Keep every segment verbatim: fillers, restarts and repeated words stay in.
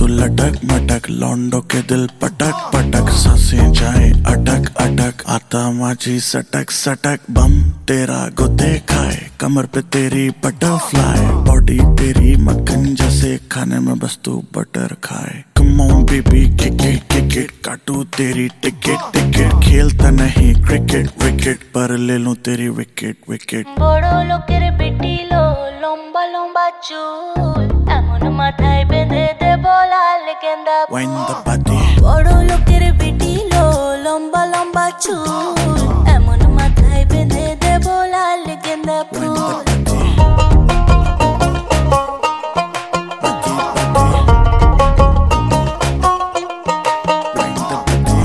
तू लटक मटक, लौंडो के दिल पटक पटक, सांसें जाए अटक अटक, आता माझी सटक सटक, बम तेरा गुदे खाए, कमर पे तेरी बटरफ्लाई, बॉडी तेरी मक्खन जैसे, खाने में बस तू बटर खाए। Come on baby kick it kick it, काटू तेरी टिकट टिकट, खेलता नहीं क्रिकेट विकेट, पर ले लूं तेरी विकेट विकेट। बड़ो लोकेर बिटिलो लंबा लंबा चूल, एमन माथाय बेंधे देबो लाल गेंदा फूल। Wind the body, बड़ो लोकेर बिटिलो लंबा लंबा चूल, एमन माथाय बेंधे देबो लाल गेंदा wind fool. the body, wind the body,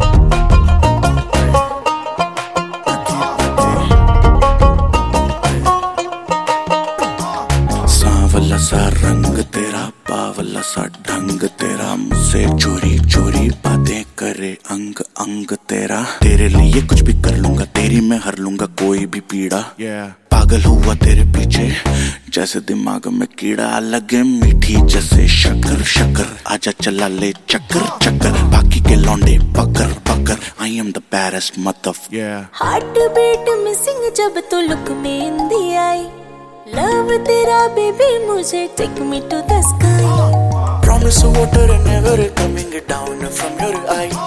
सांवला सा रंग तेरा, बावला सा ढंग तेरा, मुझसे चोरी चोरी बातें करे अंग अंग तेरा, तेरे लिए कुछ भी कर लूंगा, तेरी मैं हर लूंगा कोई भी पीड़ा। yeah. पागल हुआ तेरे पीछे जैसे दिमाग में कीड़ा, लगे मीठी जैसे शक्कर शक्कर, आजा चला ले चक्कर चक्कर, बाकी के लौंडे पकड़ पकड़, I am the baddest mother. Heart beat missing जब तू लुक में इंदी आई, लव तेरा बेबी मुझे take me to the sky. Promise water and never coming down from your eye.